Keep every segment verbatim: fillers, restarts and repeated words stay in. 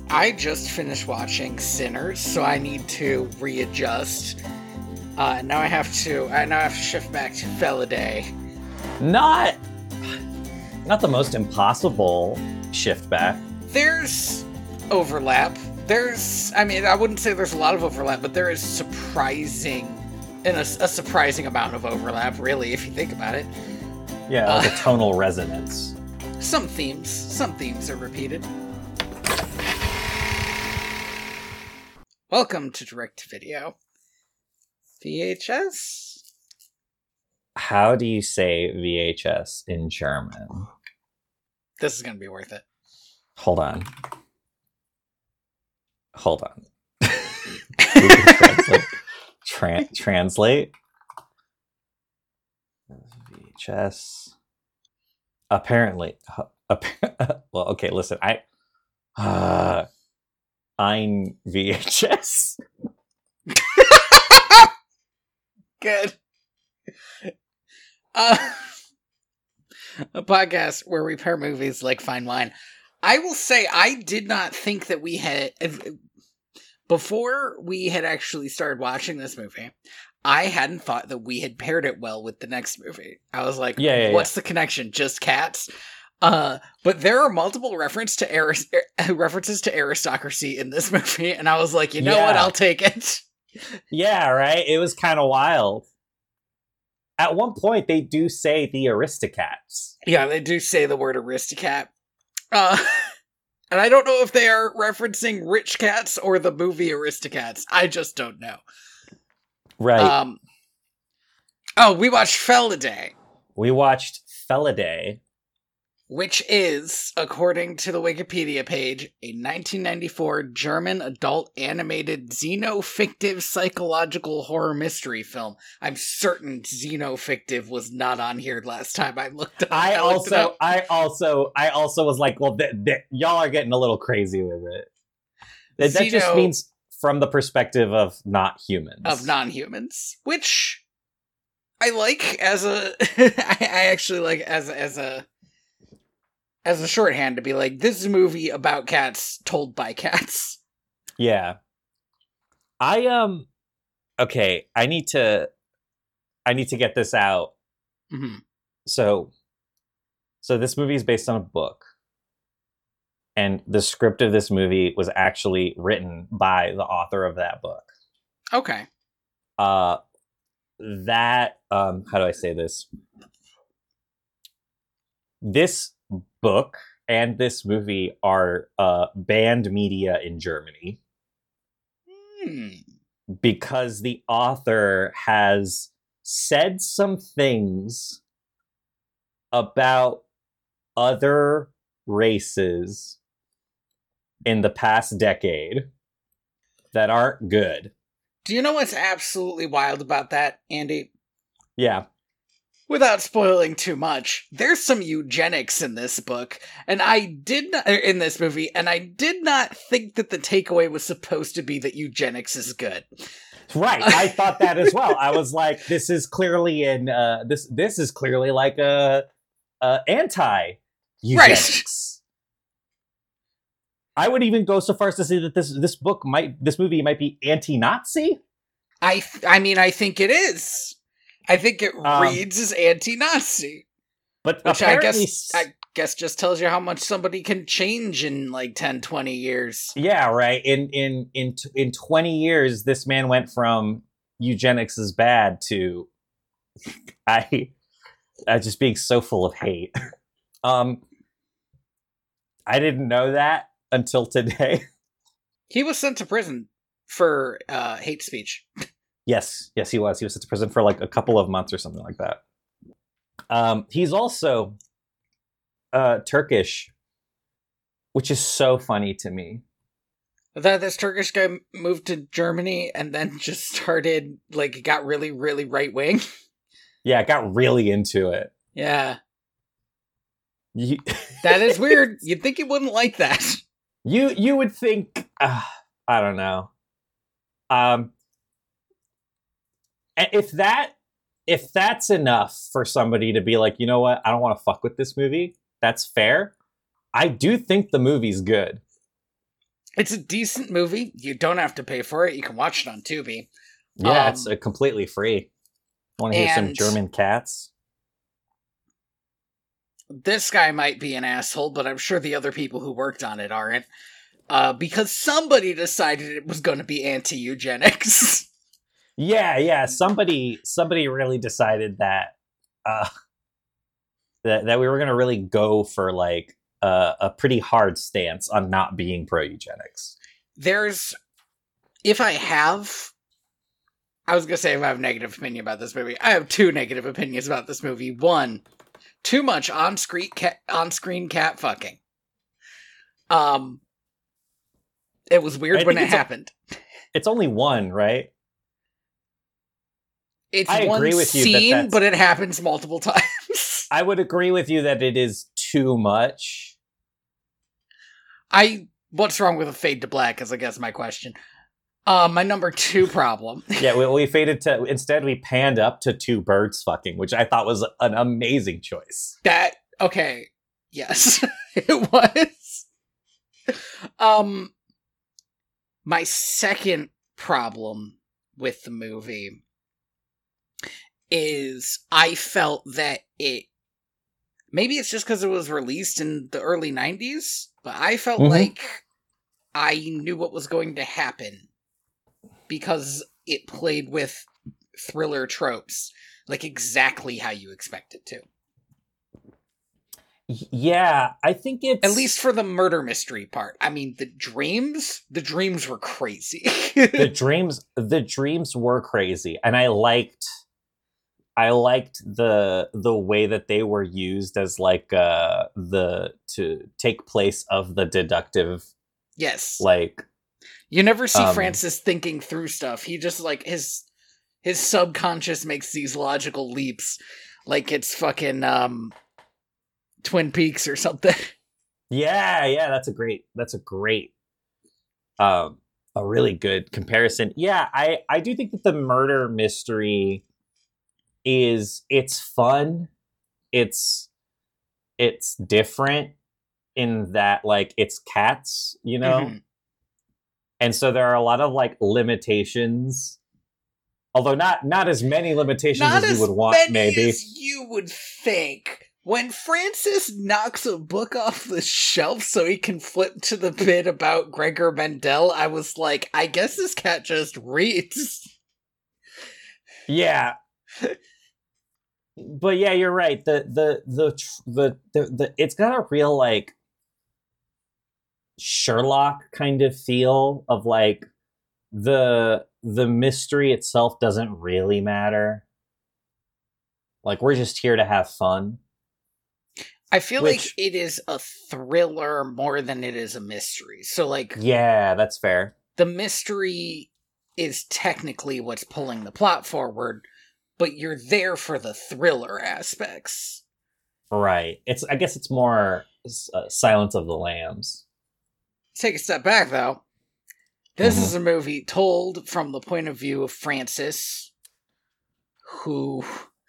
I just finished watching Sinners, so I need to readjust. Uh, now I have to. I now have to shift back to Feliday. Not, not the most impossible shift back. There's overlap. There's. I mean, I wouldn't say there's a lot of overlap, but there is surprising, and a, a surprising amount of overlap, really, if you think about it. Yeah, like uh, a tonal resonance. Some themes. Some themes are repeated. Welcome to Direct to Video. V H S? How do you say V H S in German? This is going to be worth it. Hold on. Hold on. translate. Tran- translate. V H S. Apparently. Appa- well, okay, listen. I... Uh, Ein V H S. Good. Uh, a podcast where we pair movies like fine wine. I will say I did not think that we had... Before we had actually started watching this movie, I hadn't thought that we had paired it well with the next movie. I was like, yeah, yeah, what's yeah. the connection? Just cats? Uh, but there are multiple reference to aris- references to aristocracy in this movie, and I was like, you know yeah. what? I'll take it. Yeah, right? It was kind of wild. At one point, they do say the Aristocats. Yeah, they do say the word Aristocat. Uh, and I don't know if they are referencing Rich Cats or the movie Aristocats. I just don't know. Right. Um. Oh, we watched Feliday. We watched Feliday. Which is, according to the Wikipedia page, a nineteen ninety-four German adult animated xenofictive psychological horror mystery film. I'm certain xenofictive was not on here last time I looked up. I, I looked also, I also, I also was like, well, th- th- y'all are getting a little crazy with it. That, that Xeno- just means from the perspective of not humans. Of non-humans. Which I like as a... I, I actually like as, as a... As a shorthand to be like, this is a movie about cats told by cats. Yeah. I, um, okay, I need to, I need to get this out. Mm-hmm. So, so this movie is based on a book. And the script of this movie was actually written by the author of that book. Okay. Uh, that, um, how do I say this? This book and this movie are uh, banned media in Germany. Hmm. Because the author has said some things about other races in the past decade that aren't good. Do you know what's absolutely wild about that, Andy? Yeah. Without spoiling too much, there's some eugenics in this book, and I did not, in this movie, and I did not think that the takeaway was supposed to be that eugenics is good. Right, I thought that as well. I was like, this is clearly in, uh, this this is clearly like a, a anti-eugenics. Right. I would even go so far as to say that this this book might, this movie might be anti-Nazi. I, th- I mean, I think it is. I think it um, reads as anti-Nazi. But which I apparently... guess, I guess just tells you how much somebody can change in like ten, twenty years. Yeah, right. In in in in twenty years, this man went from eugenics is bad to I, I just being so full of hate. Um, I didn't know that until today. He was sent to prison for uh, hate speech. Yes, yes, he was. He was sent to prison for like a couple of months or something like that. Um, he's also uh, Turkish, which is so funny to me. That this Turkish guy moved to Germany and then just started, like, got really, really right wing. Yeah, got really into it. Yeah. You... That is weird. You'd think he wouldn't like that. You you would think, uh, I don't know. Um. If that if that's enough for somebody to be like, you know what, I don't want to fuck with this movie, that's fair. I do think the movie's good. It's a decent movie. You don't have to pay for it. You can watch it on Tubi. Yeah, Um, it's uh, completely free. Want to hear some and- German cats? This guy might be an asshole, but I'm sure the other people who worked on it aren't. Uh, because somebody decided it was going to be anti-eugenics. Yeah, yeah. Somebody, somebody really decided that uh, that that we were going to really go for like uh, a pretty hard stance on not being pro eugenics. There's, if I have, I was going to say if I have a negative opinion about this movie, I have two negative opinions about this movie. One, too much on-screen cat, on-screen cat fucking. Um, it was weird I when think it it's a- happened. It's only one, right? It's I one agree with you that scene, that's- but it happens multiple times. I would agree with you that it is too much. I what's wrong with a fade to black is I guess my question. Uh, my number two problem. Yeah, we, we faded to instead we panned up to two birds fucking, which I thought was an amazing choice. That okay, yes, it was. Um, my second problem with the movie is I felt that it. Maybe it's just because it was released in the early nineties, but I felt Mhm. like I knew what was going to happen because it played with thriller tropes, like exactly how you expect it to. Y- Yeah, I think it's At least for the murder mystery part. I mean, the dreams, the dreams were crazy. the dreams. The dreams were crazy, and I liked. I liked the the way that they were used as like uh the to take place of the deductive Yes. like You never see um, Francis thinking through stuff. He just like his his subconscious makes these logical leaps like it's fucking um Twin Peaks or something. yeah, yeah, that's a great that's a great um a really good comparison. Yeah, I I do think that the murder mystery is it's fun. It's it's different in that like it's cats, you know? Mhm. And so there are a lot of like limitations. Although not not as many limitations Not as as you would want, many maybe. as you would think. When Francis knocks a book off the shelf so he can flip to the bit about Gregor Mendel, I was like, I guess this cat just reads. Yeah. But yeah, you're right. The the the tr- the the, the it's got a real like Sherlock kind of feel of like the the mystery itself doesn't really matter. Like we're just here to have fun. I feel Which- like it is a thriller more than it is a mystery. So, like, Yeah, that's fair. the mystery is technically what's pulling the plot forward, but you're there for the thriller aspects. Right. It's I guess it's more uh, Silence of the Lambs. Take a step back, though. This Mhm. is a movie told from the point of view of Francis, who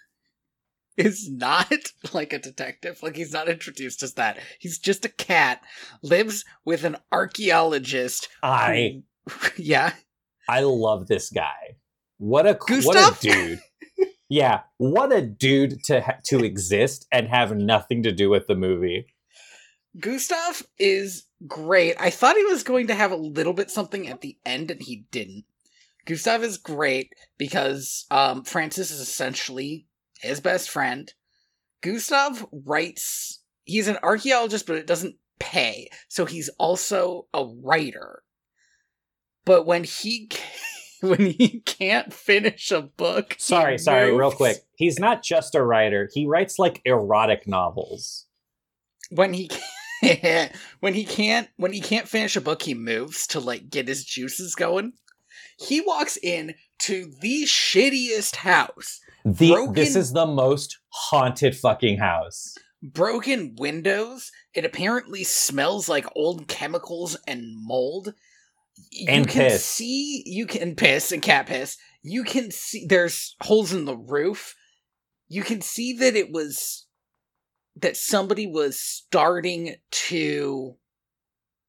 is not like a detective. Like, he's not introduced as that. He's just a cat, lives with an archaeologist. I who- yeah. I love this guy. What a what Gustav? a dude. Yeah, what a dude to ha- to exist and have nothing to do with the movie. Gustav is great. I thought he was going to have a little bit something at the end, and he didn't. Gustav is great because um, Francis is essentially his best friend. Gustav writes... He's an archaeologist, but it doesn't pay. So he's also a writer. But when he... When he can't finish a book... he Sorry, sorry, real moves. quick. He's not just a writer. He writes like erotic novels. When he can't, when he can't when he can't finish a book, he moves to like get his juices going. He walks in to the shittiest house, The Broken- this is the most haunted fucking house. broken windows. It apparently smells like old chemicals and mold. You And can piss. see you can piss and cat piss. You can see there's holes in the roof. You can see that it was that somebody was starting to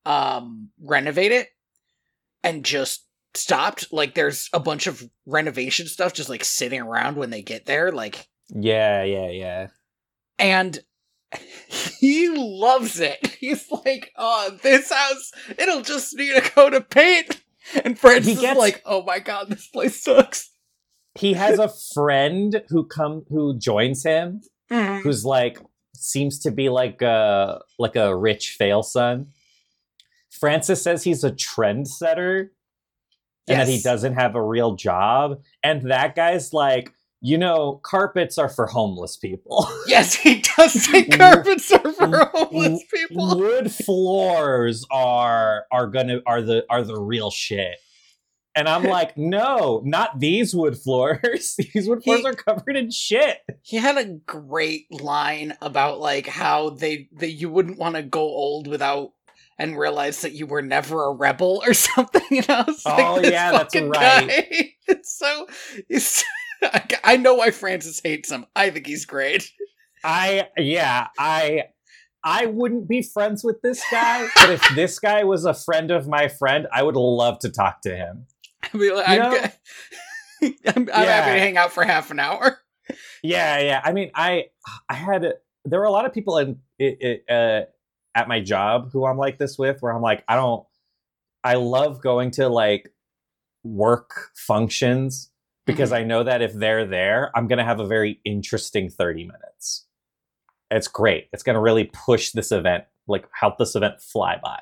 um, renovate it and just stopped. Like, there's a bunch of renovation stuff just like sitting around when they get there. Like, Yeah, yeah, yeah. and he loves it. He's like, oh, this house, it'll just need a coat of paint. And Francis He gets- is like, oh my god, this place sucks. He has a friend who come who joins him, Mhm. who's like seems to be like a like a rich fail son. Francis says he's a trendsetter and that he Yes. doesn't have a real job. And that guy's like, you know, carpets are for homeless people. Yes, he does say carpets are for homeless people. Wood floors are are gonna are the are the real shit. And I'm like, no, not these wood floors. These wood floors He- are covered in shit. He had a great line about like how they that you wouldn't want to go old without and realize that you were never a rebel or something. You know? It's like, Oh, this yeah, that's fucking right. guy. It's so. It's, I know why Francis hates him. I think he's great. I yeah, I I wouldn't be friends with this guy, but if this guy was a friend of my friend, I would love to talk to him. I mean, like, You I'm, know? g- I'm, I'm Yeah. happy to hang out for half an hour. Yeah, yeah. I mean, I I had there were a lot of people in it, it, uh, at my job who I'm like this with, where I'm like, I don't. I love going to like work functions because Mhm. I know that if they're there, I'm gonna have a very interesting thirty minutes. It's great. It's gonna really push this event, like help this event fly by.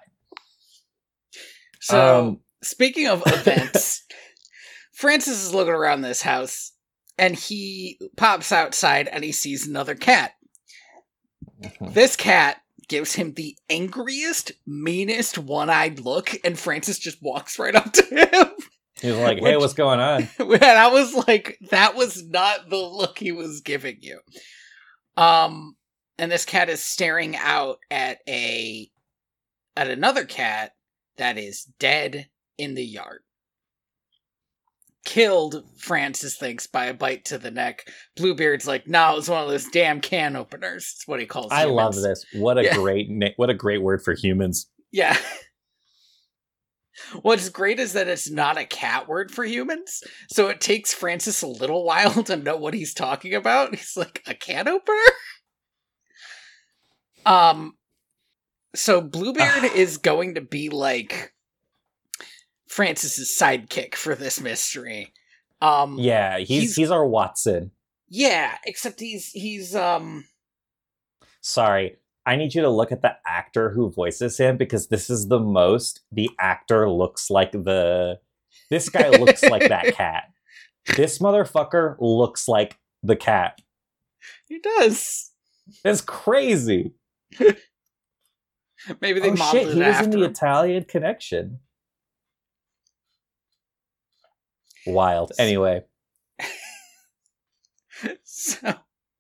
So, Um, speaking of events, Francis is looking around this house and he pops outside and he sees another cat. This cat gives him the angriest, meanest one-eyed look, and Francis just walks right up to him. He's like, "Hey, Which- what's going on?" And I was like, that was not the look he was giving you. Um, and this cat is staring out at a at another cat that is dead in the yard. Killed, Francis thinks, by a bite to the neck. Bluebeard's like, no, it's one of those damn can openers. It's what he calls I love humans. this. What a Yeah. great na- what a great word for humans. Yeah. What's great is that it's not a cat word for humans, so it takes Francis a little while to know what he's talking about. He's like, a can opener? Um, so Bluebeard is going to be like Francis's sidekick for this mystery. Um, Yeah, he's He's- he's our Watson. yeah, except he's he's um Sorry. I need you to look at the actor who voices him because this is the most the actor looks like the this guy looks like that cat. This motherfucker looks like the cat. he does. It's crazy. Maybe they Oh modeled shit, it he was in after the him. Italian Connection. Wild. Anyway, So,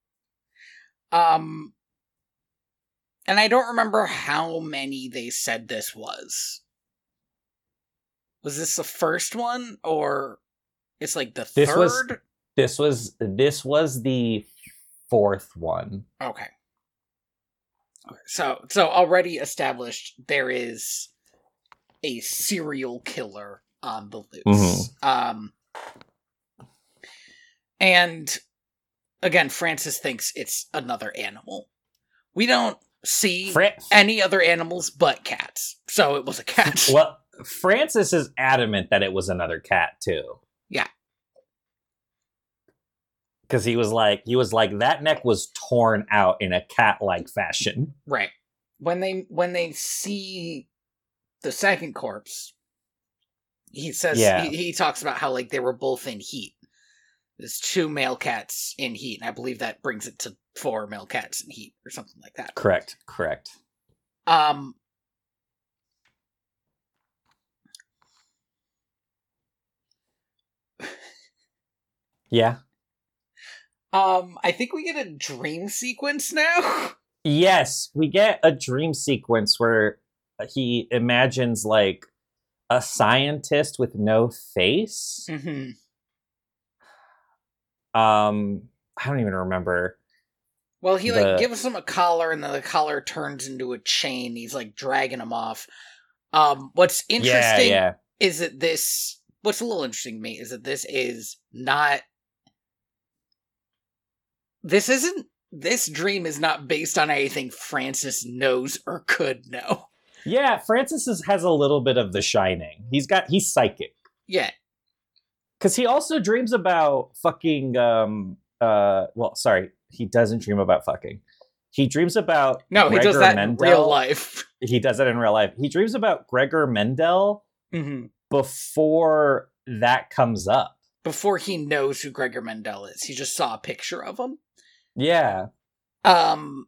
um, and I don't remember how many they said this was. Was this the first one, or it's like the This third? was- this was this was the fourth one. Okay. Okay. So, so already established, there is a serial killer on the loose. Mhm. Um, and again, Francis thinks it's another animal. We don't see Fra- any other animals but cats, so it was a cat. well, Francis is adamant that it was another cat too. Yeah. Because he was like, he was like, that neck was torn out in a cat-like fashion. Right. When they when they see the second corpse, he says Yeah. he, he talks about how like they were both in heat. There's two male cats in heat, and I believe that brings it to four male cats in heat or something like that. Correct, correct. Um Yeah. um I think we get a dream sequence now. Yes, we get a dream sequence where he imagines like a scientist with no face. mm-hmm. Um, I don't even remember. Well, he like The- gives him a collar, and then the collar turns into a chain. He's like dragging him off. Um, what's interesting yeah, yeah. is that this, what's a little interesting to me is that this is not, this isn't, this dream is not based on anything Francis knows or could know. Yeah, Francis is, has a little bit of The Shining. He's got, he's psychic. Yeah. Because he also dreams about fucking, um, uh, well, sorry, he doesn't dream about fucking. He dreams about No, Gregor he does that Mendel. in real life. He does that in real life. He dreams about Gregor Mendel Mm-hmm. before that comes up. Before he knows who Gregor Mendel is. He just saw a picture of him. Yeah. Um.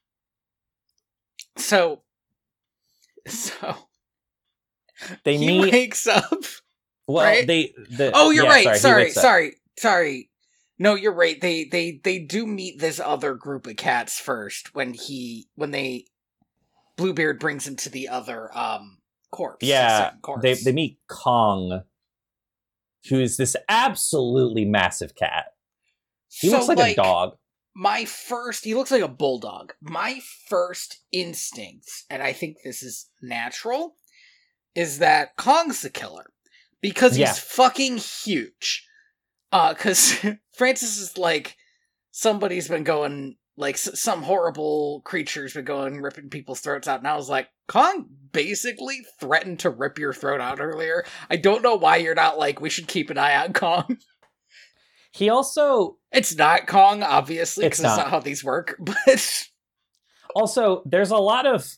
So. So. They he meet. wakes up. Well, right? they. The, oh, you're yeah, right. Sorry, Sorry, sorry, sorry, sorry. No, you're right. They they they do meet this other group of cats first when he when they Bluebeard brings him to the other um corpse. Yeah, the corpse. they they meet Kong, who is this absolutely massive cat. He so, looks like, like a dog. My first, he looks like a bulldog. My first instinct, and I think this is natural, is that Kong's the killer because he's Yeah. fucking huge. Uh, because Francis is like, somebody's been going, like, s- some horrible creature's been going ripping people's throats out, and I was like, Kong basically threatened to rip your throat out earlier. I don't know why you're not like, we should keep an eye on Kong. He also... It's not Kong, obviously, because It's that's not. not how these work, but... Also, there's a lot of...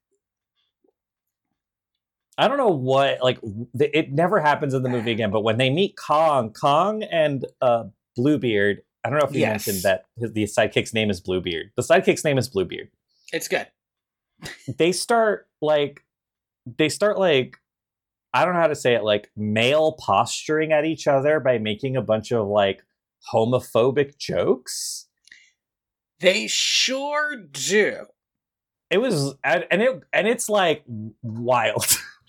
I don't know what, like, it never happens in the movie again, but when they meet Kong, Kong and uh, Bluebeard, I don't know if you Yes. mentioned that his, the sidekick's name is Bluebeard. The sidekick's name is Bluebeard. It's good. They start, like, they start, like, I don't know how to say it, like, male posturing at each other by making a bunch of, like, homophobic jokes. They sure do. It was, and and it, and it's, like, wild.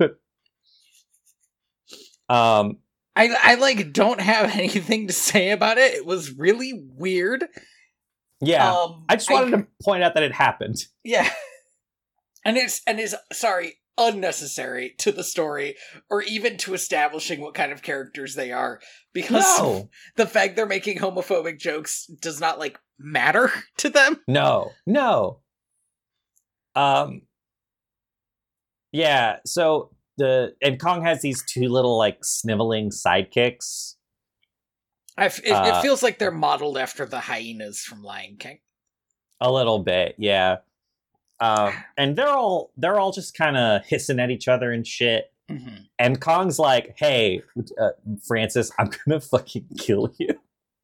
um, I, I, like, don't have anything to say about it. It was really weird. yeah. Um, I just wanted to point out that it happened. Yeah. And it's, and is, sorry, unnecessary to the story, or even to establishing what kind of characters they are, because No, the fact they're making homophobic jokes does not, like, matter to them. no, no. Um, yeah, so the, and Kong has these two little, like, sniveling sidekicks. I f- it, Uh, it feels like they're modeled after the hyenas from Lion King. A little bit, yeah. Um, and they're all, they're all just kind of hissing at each other and shit. Mm-hmm. And Kong's like, hey, uh, Francis, I'm gonna fucking kill you.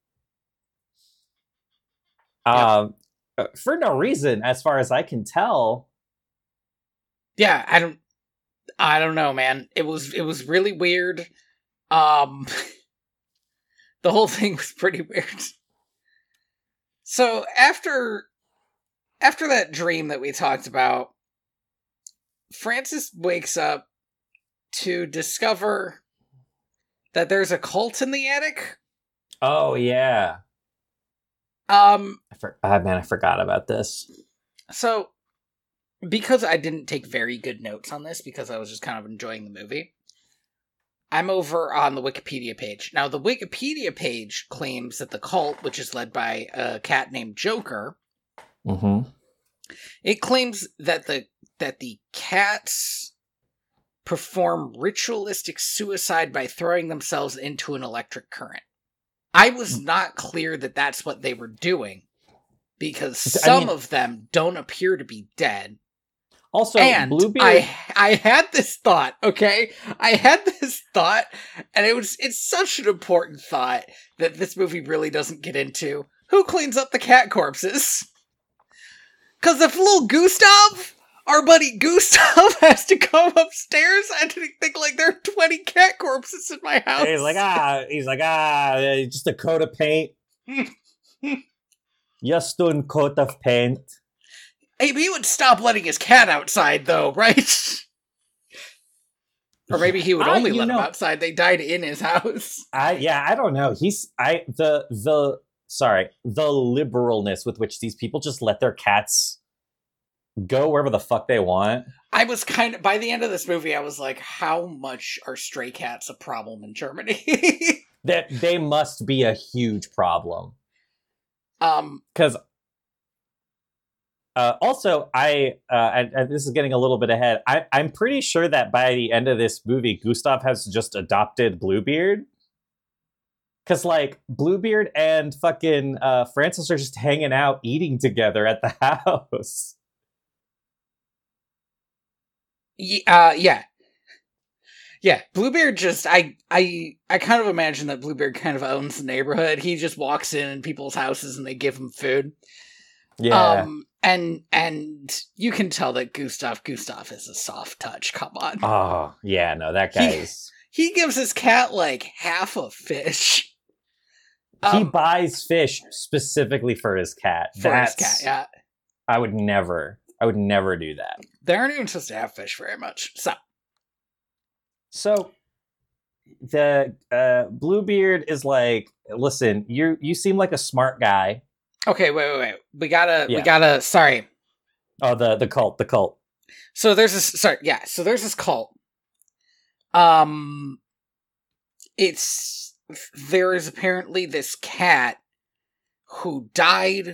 Um, uh, for no reason, as far as I can tell. Yeah, I don't, I don't know, man. It was, it was really weird. Um, the whole thing was pretty weird. So after, after that dream that we talked about, Francis wakes up to discover that there's a cult in the attic. Oh yeah. Um, I for- ah, man, I forgot about this. so because I didn't take very good notes on this because I was just kind of enjoying the movie, I'm over on the Wikipedia page. Now, the Wikipedia page claims that the cult, which is led by a cat named Joker, Mm-hmm. it claims that the that the cats perform ritualistic suicide by throwing themselves into an electric current. I was not clear that that's what they were doing, because some I mean, of them don't appear to be dead. Also, And Bluebeard. I I had this thought, okay? I had this thought, and it was it's such an important thought that this movie really doesn't get into. Who cleans up the cat corpses? Because if little Gustav, our buddy Gustav, has to come upstairs, I didn't think, like, there are twenty cat corpses in my house. He's like, ah, he's like, ah, uh, just a coat of paint. Just one coat of paint. Hey, but he would stop letting his cat outside, though, right? Or maybe he would I- only you let know- him outside. They died in his house. I yeah, I don't know. He's I the the sorry, the liberalness with which these people just let their cats go wherever the fuck they want. I was kind of, by the end of this movie, I was like, how much are stray cats a problem in Germany? That they must be a huge problem. Um, because uh, also I, uh, and, and this is getting a little bit ahead. I, I'm pretty sure that by the end of this movie, Gustav has just adopted Bluebeard. Because, like, Bluebeard and fucking uh, Francis are just hanging out, eating together at the house. Uh, yeah. Yeah, Bluebeard just, I, I, I kind of imagine that Bluebeard kind of owns the neighborhood. He just walks in people's houses and they give him food. Yeah. Um, and, and you can tell that Gustav, Gustav is a soft touch, come on. Oh, yeah, no, that guy he, is... He gives his cat, like, half a fish. He Um, buys fish specifically for his cat. for That's, his cat, yeah. I would never, I would never do that. They aren't even supposed to have fish very much, so... So the uh, Bluebeard is like, listen, you you seem like a smart guy. Okay, wait, wait, wait. We gotta, Yeah. we gotta, sorry. Oh, the the cult, the cult. So there's this, sorry, yeah, so there's this cult. Um, it's, there is apparently this cat who died,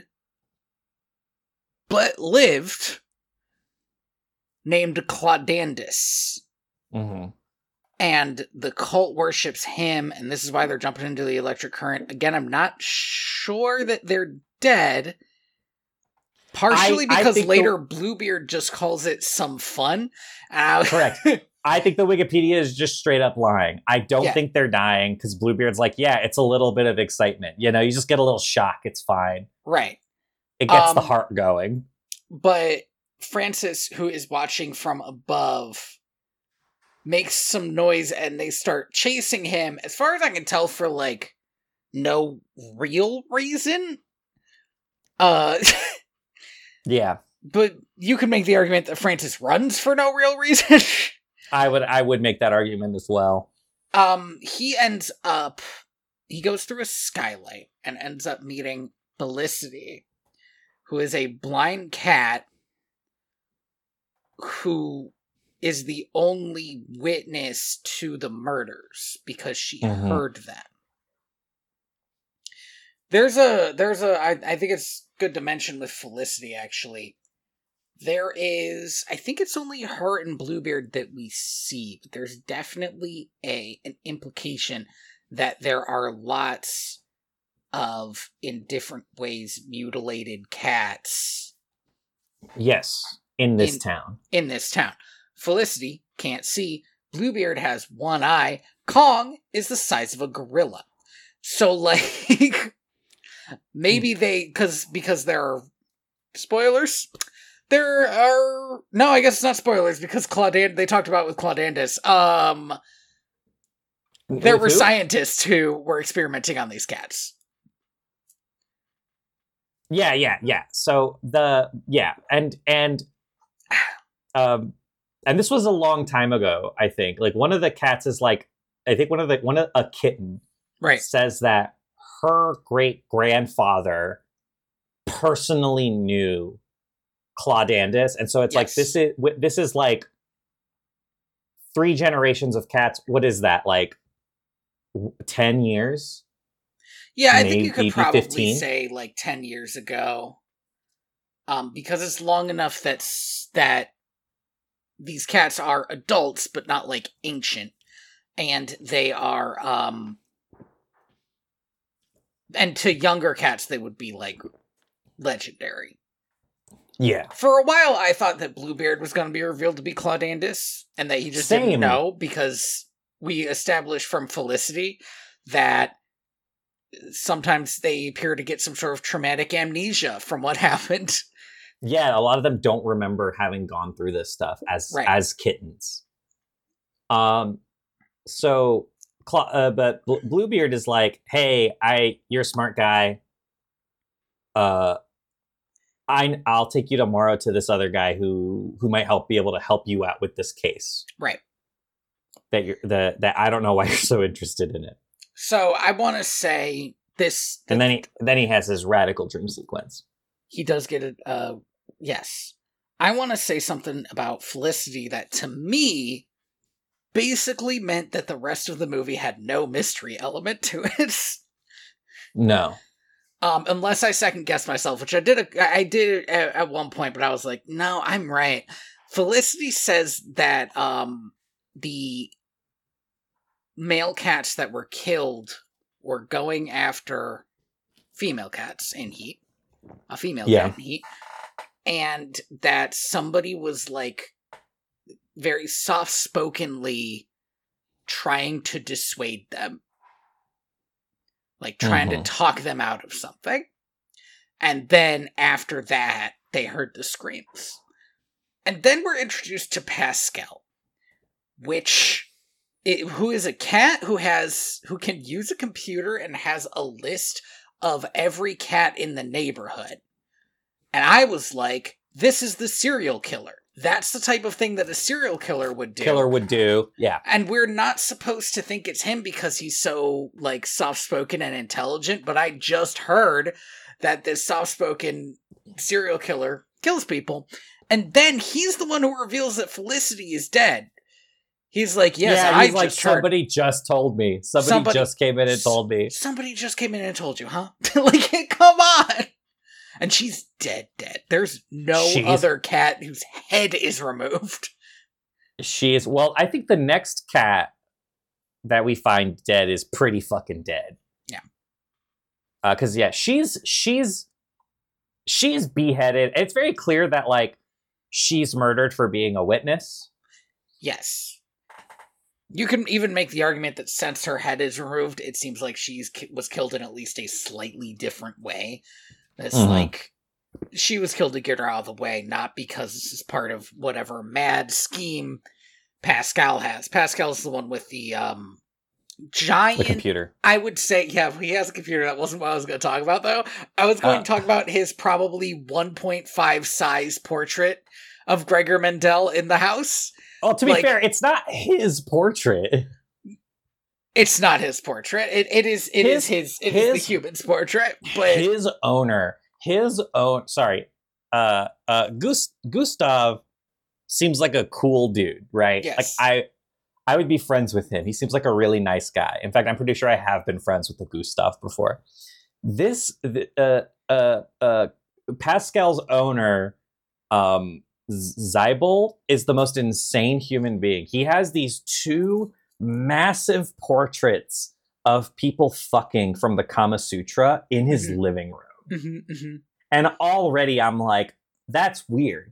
but lived, named Claudandus. Mm-hmm. And the cult worships him, and this is why they're jumping into the electric current. Again, I'm not sure that they're dead. Partially I- I because think later the- Bluebeard just calls it some fun. Uh, Correct. I think the Wikipedia is just straight up lying. I don't Yeah. think they're dying because Bluebeard's like, yeah, it's a little bit of excitement. You know, you just get a little shock. It's fine. Right. It gets the Um, heart going. But Francis, who is watching from above, makes some noise and they start chasing him, as far as I can tell, for, like, no real reason. Uh, Yeah, but you could make the argument that Francis runs for no real reason. I would I would make that argument as well. um, he ends up, he goes through a skylight and ends up meeting Felicity, who is a blind cat who is the only witness to the murders because she Mhm. heard them. There's a, there's a, I, I think it's good to mention with Felicity, actually. There is, I think it's only her and Bluebeard that we see, but there's definitely a, an implication that there are lots of, in different ways, mutilated cats Yes, in this In- town. in this town. Felicity can't see. Bluebeard has one eye. Kong is the size of a gorilla. So, like, maybe they, cause, because there are spoilers. There are, no, I guess it's not spoilers because Claudan, they talked about it with Claudandus. Um, there With were who? scientists who were experimenting on these cats. Yeah, yeah, yeah. So the yeah, and and um and this was a long time ago, I think. Like one of the cats is like I think one of the one of a kitten Right. says that her great grandfather personally knew Claudandus, and so it's like Yes. this is wi- this is like three generations of cats. What is that, like w- ten years? Yeah, I think you Maybe could probably fifteen? say like ten years ago. Um, because it's long enough that s- that these cats are adults, but not like ancient, and they are um, and to younger cats they would be like legendary. Yeah. For a while, I thought that Bluebeard was going to be revealed to be Claudandus, and that he just Same. didn't know because we established from Felicity that sometimes they appear to get some sort of traumatic amnesia from what happened. Yeah, a lot of them don't remember having gone through this stuff as Right. as kittens. Um, so, Cla- uh, but Bl- Bluebeard is like, "Hey, I, you're a smart guy. Uh, I, I'll take you tomorrow to this other guy who who might help be able to help you out with this case. Right. That you're the that I don't know why you're so interested in it." So I want to say this. And then he then he has his radical dream sequence. He does get it. Uh, yes. I want to say something about Felicity that, to me, basically meant that the rest of the movie had no mystery element to it. No. Um, unless I second guessed myself, which I did. A, I did at, at one point, but I was like, "No, I'm right." Felicity says that um, the male cats that were killed were going after female cats in heat, a female Yeah. cat in heat, and that somebody was like very soft-spokenly trying to dissuade them. Like, trying Mhm. to talk them out of something. And then, after that, they heard the screams. And then we're introduced to Pascal. Which, it, who is a cat who has, who can use a computer and has a list of every cat in the neighborhood. And I was like, this is the serial killer. That's the type of thing that a serial killer would do. Killer would do, yeah. And we're not supposed to think it's him because he's so, like, soft-spoken and intelligent, but I just heard that this soft-spoken serial killer kills people, and then he's the one who reveals that Felicity is dead. He's like, yes, yeah, I he's like, just heard. somebody just told me. Somebody, Somebody- just came in and told me. Somebody just came in and told you, huh? Like, come on! And she's dead, dead. There's no She's- other cat whose head is removed. She is, well, I think the next cat that we find dead is pretty fucking dead. Yeah. Uh, cause yeah, she's, she's, she's beheaded. It's very clear that, like, she's murdered for being a witness. Yes. You can even make the argument that since her head is removed, it seems like she's ki- was killed in at least a slightly different way. It's Mhm. like, she was killed to get her out of the way, not because this is part of whatever mad scheme Pascal has. Pascal's the one with the, um, giant... The computer. I would say, yeah, he has a computer. That wasn't what I was going to talk about, though. I was going Uh. to talk about his probably one point five size portrait of Gregor Mendel in the house. Oh, to be Like- fair, it's not his portrait. It's not his portrait. It it is it His- is his it is his- the human's portrait. But His owner, his own, sorry, uh, uh, Gust- Gustav seems like a cool dude, right? Yes. Like, I, I would be friends with him. He seems like a really nice guy. In fact, I'm pretty sure I have been friends with the Gustav before. This, th- uh, uh, uh, Pascal's owner, um, Zybel, is the most insane human being. He has these two massive portraits of people fucking from the Kama Sutra in his Mhm. living room. Mhm, mhm. And already I'm like, that's weird.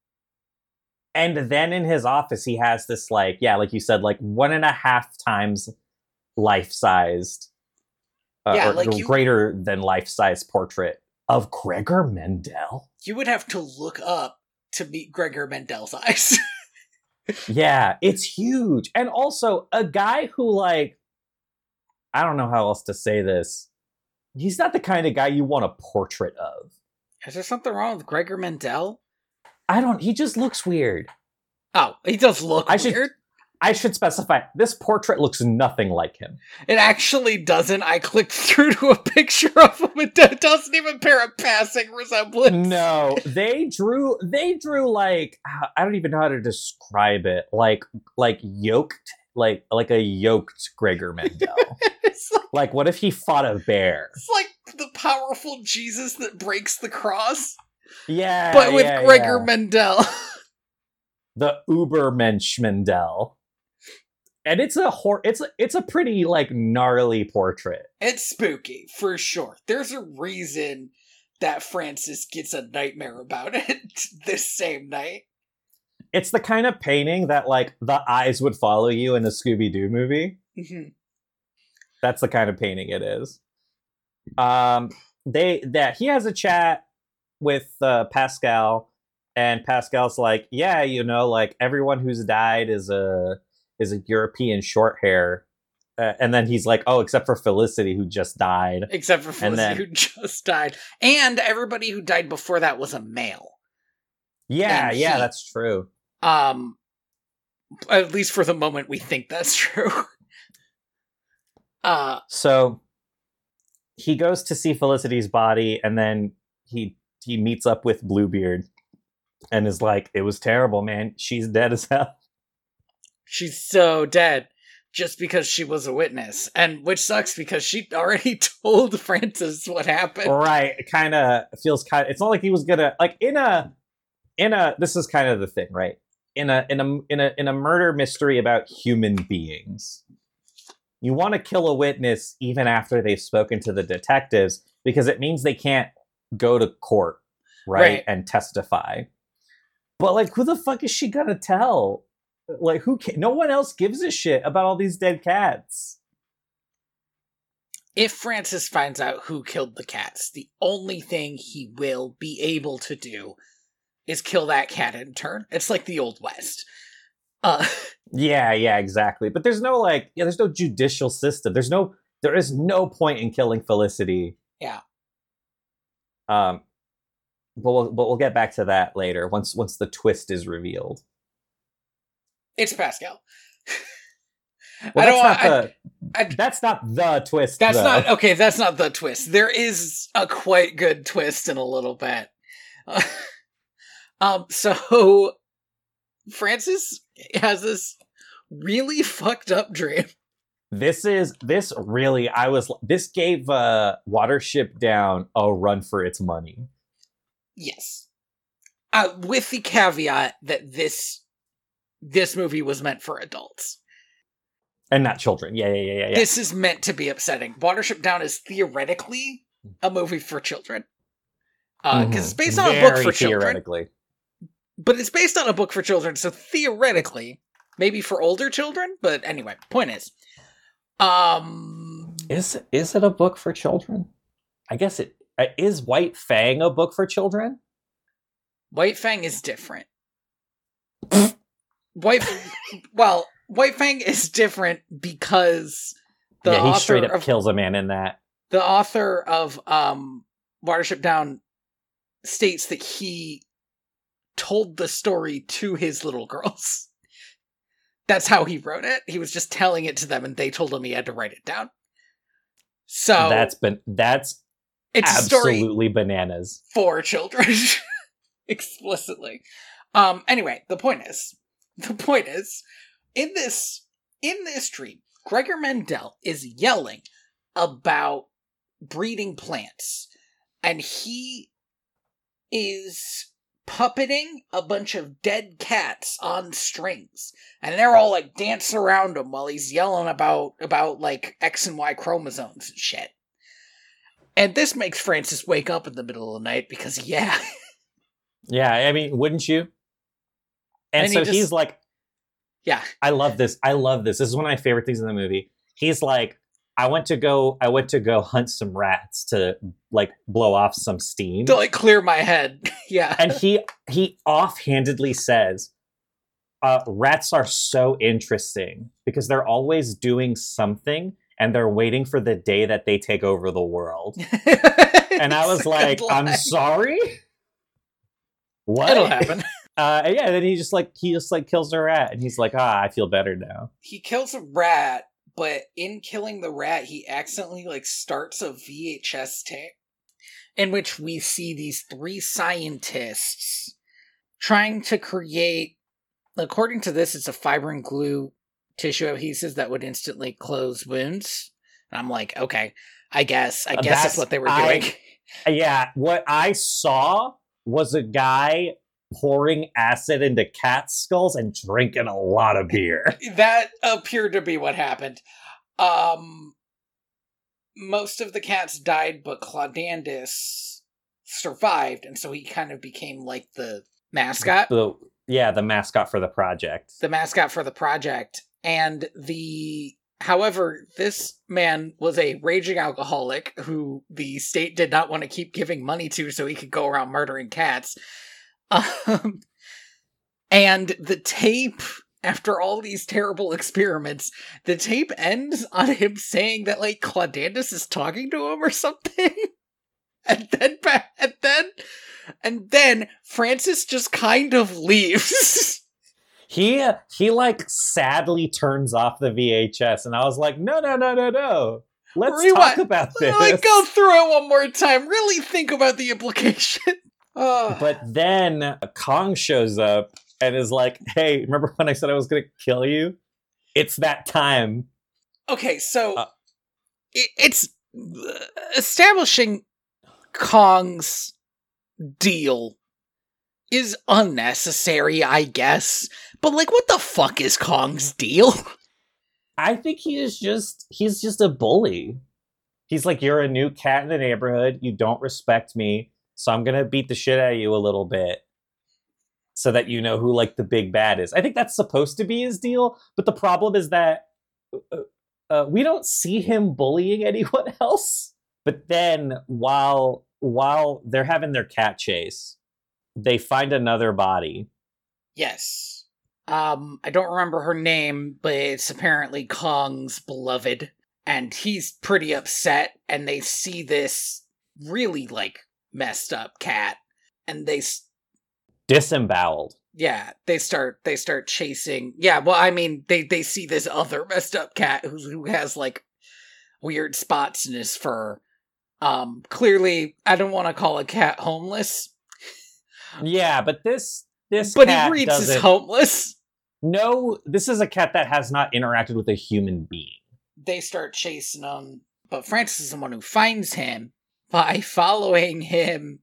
And then in his office, he has this, like, yeah, like you said, like one and a half times life-sized, uh, Yeah, or like you- greater than life-size portrait of Gregor Mendel. You would have to look up to meet Gregor Mendel's eyes. Yeah, it's huge. And also a guy who, like, I don't know how else to say this. He's not the kind of guy you want a portrait of. Is there something wrong with Gregor Mendel? I don't, he just looks weird. Oh, he does look I should- weird. I should specify, this portrait looks nothing like him. It actually doesn't. I clicked through to a picture of him. It do- doesn't even bear a passing resemblance. No, they drew, they drew like, I don't even know how to describe it. Like, like yoked, like, like a yoked Gregor Mendel. It's like, Like, what if he fought a bear? it's like the powerful Jesus that breaks the cross, Yeah, but with yeah, Gregor yeah. Mendel. The Ubermensch Mendel. And it's a hor- it's a, it's a pretty, like, gnarly portrait. It's spooky, for sure. There's a reason that Francis gets a nightmare about it this same night. It's the kind of painting that, like, the eyes would follow you in a Scooby-Doo movie. Mhm. That's the kind of painting it is. Um, they that he has a chat with uh, Pascal, and Pascal's like, yeah, you know, like, everyone who's died is a is a European short hair, uh, and then he's like, oh, except for Felicity, who just died. Except for Felicity, then- who just died. And everybody who died before that was a male. Yeah, And yeah, he- that's true. Um, at least for the moment, we think that's true. uh, So he goes to see Felicity's body, and then he he meets up with Bluebeard, And is like, it was terrible, man. She's dead as hell. She's so dead just because she was a witness. And which sucks because she already told Francis what happened. Right. It kind of feels kind of, it's not like he was gonna, like, in a, in a, this is kind of the thing, right? In a, in a, in a, in a murder mystery about human beings, you want to kill a witness even after they've spoken to the detectives because it means they can't go to court, right? right. And testify. But, like, who the fuck is she gonna tell? Like, who can- no one else gives a shit about all these dead cats. If Francis finds out who killed the cats, the only thing he will be able to do is kill that cat in turn. It's like the Old West. Uh, yeah, yeah, exactly. But there's no, like, yeah, there's no judicial system. There's no, there is no point in killing Felicity. Yeah. Um, but we'll, but we'll get back to that later once once the twist is revealed. It's Pascal. Well, I don't that's, want, not the, I, I, that's not the twist. That's though. not okay. That's not the twist. There is a quite good twist in a little bit. Uh, um. So Francis has this really fucked up dream. This is this really. I was. This gave uh, Watership Down a run for its money. Yes, uh, with the caveat that this. This movie was meant for adults. And not children. Yeah, yeah, yeah, yeah. This is meant to be upsetting. Watership Down is theoretically a movie for children. Because uh, mm-hmm. it's based on Very a book for theoretically. children. But it's based on a book for children, so theoretically, maybe for older children. But anyway, point is. Um, is, is it a book for children? I guess it... Uh, is White Fang a book for children? White Fang is different. White, well, White Fang is different because the yeah, he author straight up of, kills a man in that. The author of um, Watership Down states that he told the story to his little girls. That's how he wrote it. He was just telling it to them, and they told him he had to write it down. So that's been that's it's absolutely bananas for children, explicitly. Um. Anyway, the point is. The point is, in this in this dream, Gregor Mendel is yelling about breeding plants, and he is puppeting a bunch of dead cats on strings, and they're all like dancing around him while he's yelling about about like X and Y chromosomes and shit. And this makes Francis wake up in the middle of the night because yeah, yeah. I mean, wouldn't you? And, and so he just, he's like, yeah, I love this. I love this. This is one of my favorite things in the movie. He's like, I went to go, I went to go hunt some rats to like blow off some steam. To like clear my head. Yeah. And he, he offhandedly says, uh, rats are so interesting because they're always doing something and they're waiting for the day that they take over the world. And I was like, I'm sorry? What? It'll happen. Uh, and yeah, then he just like he just like kills a rat, and he's like, ah, I feel better now. He kills a rat, but in killing the rat, he accidentally like starts a V H S tape in which we see these three scientists trying to create. According to this, it's a fiber and glue tissue adhesive that would instantly close wounds. And I'm like, okay, I guess, I guess that's, that's what they were doing. I, yeah, what I saw was a guy pouring acid into cat skulls and drinking a lot of beer. That appeared to be what happened. Um, most of the cats died, but Claudandus survived, and so he kind of became like the mascot. The, yeah, the mascot for the project. The mascot for the project. And the... However, this man was a raging alcoholic who the state did not want to keep giving money to so he could go around murdering cats. Um, and the tape, after all these terrible experiments, the tape ends on him saying that, like, Claudandus is talking to him or something. And then, and then, and then Francis just kind of leaves. He, he, like, sadly turns off the V H S, and I was like, no, no, no, no, no. Let's Rewind. talk about this. Like, go through it one more time. Really think about the implication. Oh. But then Kong shows up and is like, hey, remember when I said I was going to kill you? It's that time. Okay, so Uh, it, it's establishing Kong's deal is unnecessary, I guess. But like, what the fuck is Kong's deal? I think he is just, he's just a bully. He's like, you're a new cat in the neighborhood. You don't respect me. So I'm going to beat the shit out of you a little bit so that you know who like the big bad is. I think that's supposed to be his deal. But the problem is that uh, uh, we don't see him bullying anyone else. But then while while they're having their cat chase, they find another body. Yes. Um, I don't remember her name, but it's apparently Kong's beloved. And he's pretty upset, and they see this really, like, messed up cat. And they... S- Disemboweled. Yeah, they start they start chasing... Yeah, well, I mean, they, they see this other messed up cat who, who has, like, weird spots in his fur. Um, clearly, I don't want to call a cat homeless. Yeah, but this this but cat he reads doesn't... as homeless. No, this is a cat that has not interacted with a human being. They start chasing him, but Francis is the one who finds him by following him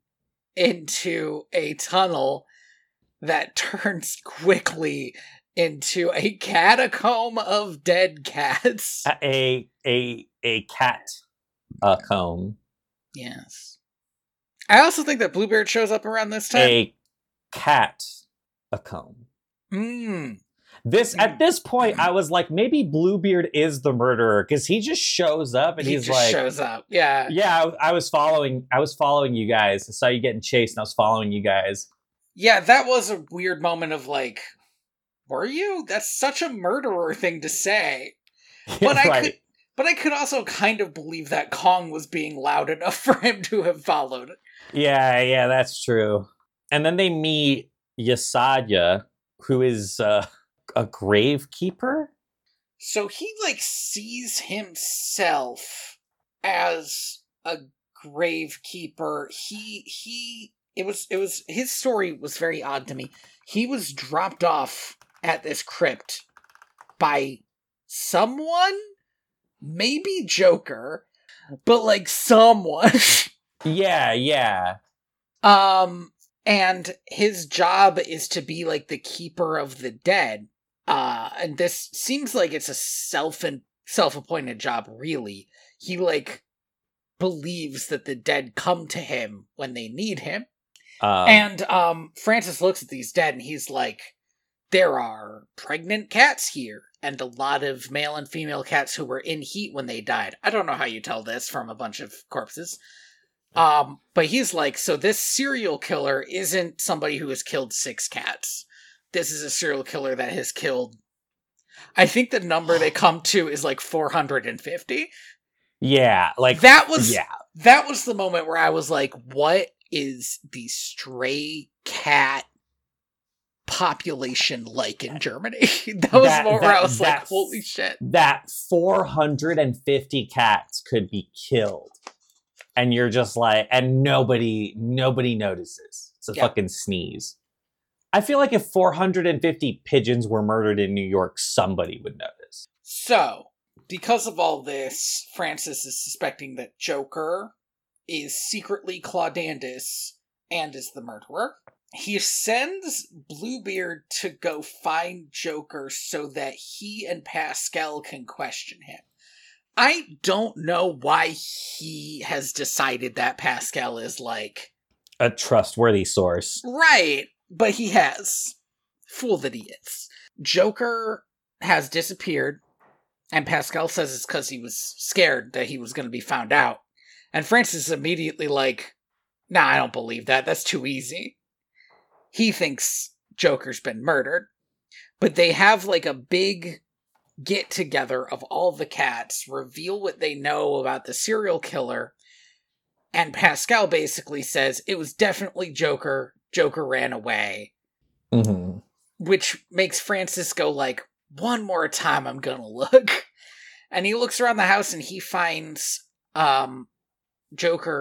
into a tunnel that turns quickly into a catacomb of dead cats. A a a cat uh, comb. Yes. I also think that Bluebeard shows up around this time. A cat a comb. Mm. This at this point, I was like, maybe Bluebeard is the murderer because he just shows up and he he's just like, shows up. Yeah, yeah. I, I was following. I was following you guys. I saw you getting chased, and I was following you guys. Yeah, that was a weird moment of like, were you? That's such a murderer thing to say. But I right. could, but I could also kind of believe that Kong was being loud enough for him to have followed. Yeah, yeah, that's true. And then they meet Yasaya, who is uh, a gravekeeper. So he like sees himself as a gravekeeper. He he it was it was his story was very odd to me. He was dropped off at this crypt by someone, maybe Joker, but like someone. Yeah, yeah. Um and his job is to be like the keeper of the dead. Uh, and this seems like it's a self and self-appointed job, really. He, like, believes that the dead come to him when they need him. Um, and, um, Francis looks at these dead and he's like, there are pregnant cats here, and a lot of male and female cats who were in heat when they died. I don't know how you tell this from a bunch of corpses. Um, but he's like, so this serial killer isn't somebody who has killed six cats. This is a serial killer that has killed... I think the number they come to is like four hundred fifty. Yeah, like... That was... Yeah. That was the moment where I was like, what is the stray cat population like in Germany? that was That- the moment that- where I was like, that- holy shit. That four hundred fifty cats could be killed. And you're just like... And nobody, nobody notices. It's a Yeah. fucking sneeze. I feel like if four hundred fifty pigeons were murdered in New York, somebody would notice. So, because of all this, Francis is suspecting that Joker is secretly Claudandus and is the murderer. He sends Bluebeard to go find Joker so that he and Pascal can question him. I don't know why he has decided that Pascal is like... A trustworthy source. Right, but he has. Fool that he is. Joker has disappeared, and Pascal says it's because he was scared that he was going to be found out. And Francis is immediately like, nah, I don't believe that. That's too easy. He thinks Joker's been murdered. But they have like a big get-together of all the cats, reveal what they know about the serial killer, and Pascal basically says, it was definitely Joker. Joker ran away. Mm-hmm. Which makes Francis go like, one more time I'm gonna look. And he looks around the house and he finds um, Joker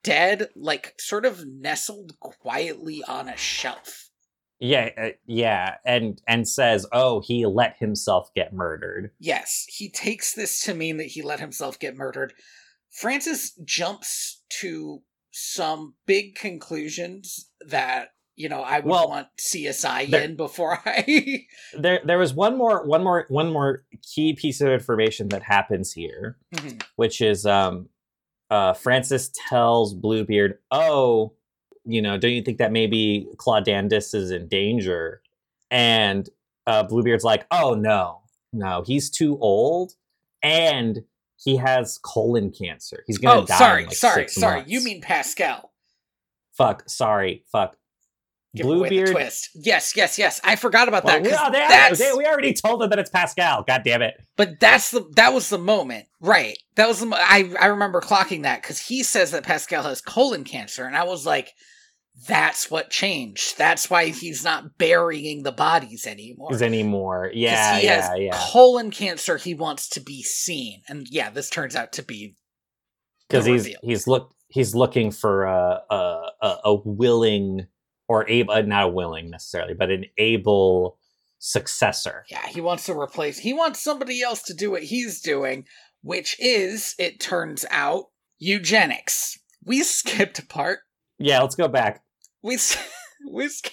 dead, like sort of nestled quietly on a shelf. Yeah, uh, yeah, and and says, "Oh, he let himself get murdered." Yes, he takes this to mean that he let himself get murdered. Francis jumps to some big conclusions that, you know, I would Well, want C S I there- in before I... There, there was one more, one more, one more key piece of information that happens here, Mhm. which is, um, uh, Francis tells Bluebeard, "Oh, you know, don't you think that maybe Claudandus is in danger?" And uh, Bluebeard's like, "Oh no, no, he's too old, and he has colon cancer. He's gonna Oh, die sorry, in like sorry, six sorry. months." You mean Pascal. Fuck? Sorry, fuck. Give away the Bluebeard. twist. Yes, yes, yes. I forgot about Well, that. we, 'Cause oh, they, that's, they- we already told them that it's Pascal. God damn it. but that's the that was the moment, right? That was the mo- I I remember clocking that because he says that Pascal has colon cancer, and I was like, that's what changed. That's why he's not burying the bodies anymore. Is anymore? 'Cause Yeah, he yeah, has yeah. colon cancer. He wants to be seen, and yeah, this turns out to be Because the he's reveal. he's look he's looking for a a, a, a willing or able, uh, not willing necessarily, but an able successor. Yeah, he wants to replace. He wants somebody else to do what he's doing, which is, it turns out, eugenics. We skipped a part. Yeah, let's go back. We s- we. Sk-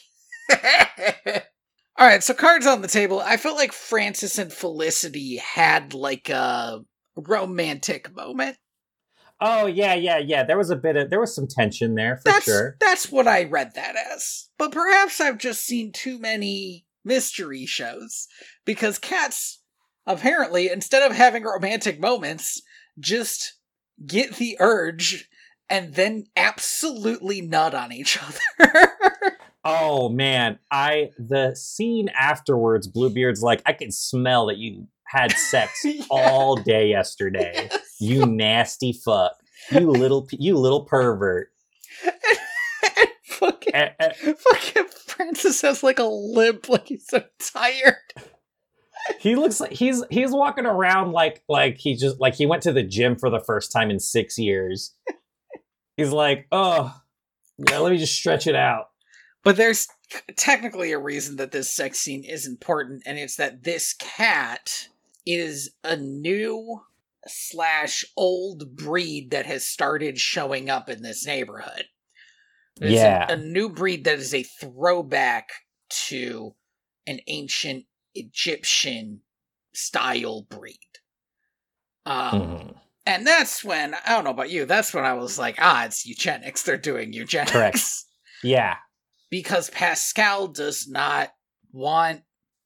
All right, so cards on the table. I felt like Francis and Felicity had like a romantic moment. Oh yeah, yeah, yeah. There was a bit of there was some tension there for That's sure. that's what I read that as. But perhaps I've just seen too many mystery shows because cats apparently, instead of having romantic moments, just get the urge and then absolutely nut on each other. Oh man, I the scene afterwards, Bluebeard's like, "I can smell that you had sex Yeah. all day yesterday. Yes. You nasty fuck. You little you little pervert." and fucking, And- and- fucking Francis has like a limp, like he's so tired. he looks like he's he's walking around like like he just like he went to the gym for the first time in six years. He's like, "Oh, yeah, let me just stretch it out." But there's technically a reason that this sex scene is important, and it's that this cat is a new slash old breed that has started showing up in this neighborhood. It's a- Yeah. a, new breed that is a throwback to an ancient Egyptian style breed. Um, Mhm. And that's when, I don't know about you, that's when I was like, ah, it's eugenics. They're doing eugenics. Correct. Yeah. Because Pascal does not want,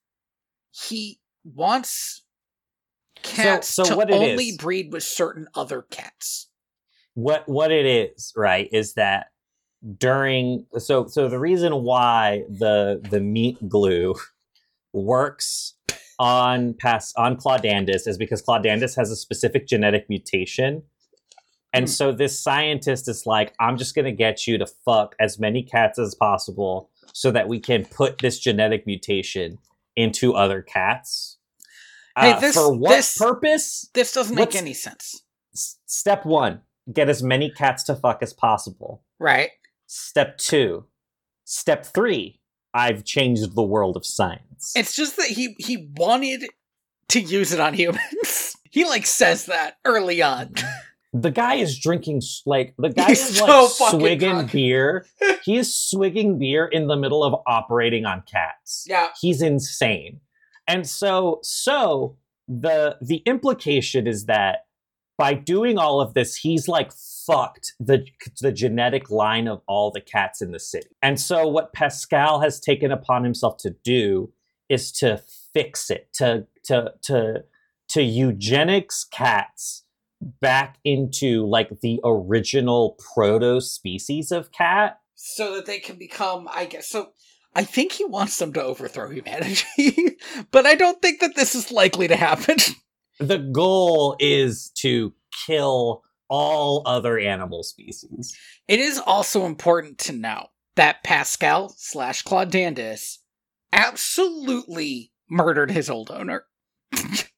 he wants cats so to what it only is- breed with certain other cats. What what it is, right, is that during so so the reason why the the meat glue works on pass on Claudandus is because Claudandus has a specific genetic mutation. And Hmm. so this scientist is like, "I'm just going to get you to fuck as many cats as possible so that we can put this genetic mutation into other cats." Hey, Uh, this- for what this- purpose? This doesn't make What's- any sense. S- Step one, get as many cats to fuck as possible. Right? Step two. Step three, I've changed the world of science. It's just that he, he wanted to use it on humans. He, like, says that early on. The guy is drinking, s- like, the guy He's is so like fucking swigging drunk. beer. He is swigging beer in the middle of operating on cats. Yeah. He's insane. And so, so the the implication is that by doing all of this, he's like fucked the the genetic line of all the cats in the city. And so what Pascal has taken upon himself to do is to fix it, to to to to eugenics cats back into like the original proto species of cat. So that they can become, I guess, so I think he wants them to overthrow humanity, but I don't think that this is likely to happen. The goal is to kill all other animal species. It is also important to know that Pascal slash Claudandus absolutely murdered his old owner.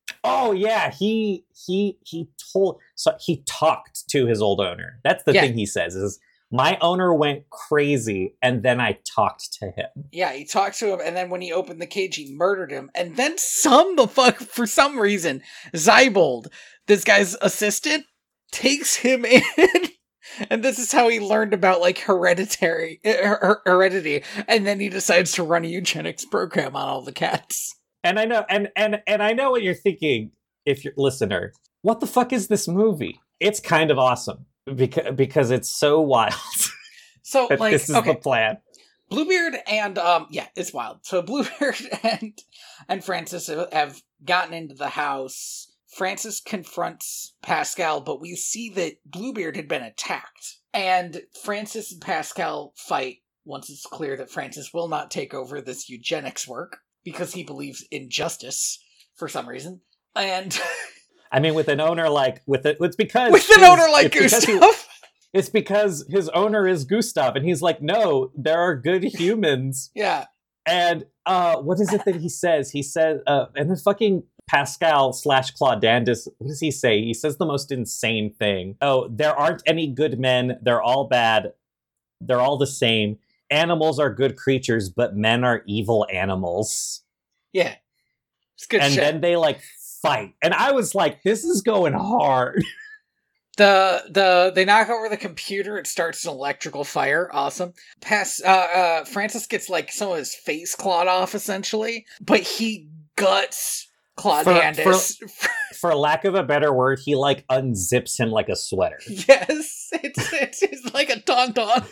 Oh yeah, he he he told so he talked to his old owner. That's the Yeah. thing he says is my owner went crazy and then I talked to him. Yeah, he talked to him, and then when he opened the cage, he murdered him. And then some the fuck, for some reason, Zybold, this guy's assistant, takes him in. And this is how he learned about, like, hereditary, her- her- heredity. And then he decides to run a eugenics program on all the cats. And I know and and and I know what you're thinking if you're listener. What the fuck is this movie? It's kind of awesome because because it's so wild. So, that like, this is okay. the plan. Bluebeard and, um, yeah, it's wild. So Bluebeard and, and Francis have gotten into the house. Francis confronts Pascal, but we see that Bluebeard had been attacked. And Francis and Pascal fight once it's clear that Francis will not take over this eugenics work because he believes in justice for some reason. And I mean, with an owner like with it, it's because with an his- owner like it's because he- Gustav. It's because his owner is Gustav, and he's like, no, there are good humans. Yeah. And uh, what is it that he says? He says, uh, and then fucking Pascal slash Claude Dandis, what does he say? He says the most insane thing. Oh, there aren't any good men. They're all bad. They're all the same. Animals are good creatures, but men are evil animals. Yeah. It's good and shit. then they like fight. And I was like, this is going hard. The the they knock over the computer. It starts an electrical fire. Awesome. Pass. Uh, uh, Francis gets like some of his face clawed off, essentially, but he guts Claude For- Dandis. For lack of a better word, he like unzips him like a sweater. Yes, it's, it's it's like a tauntaun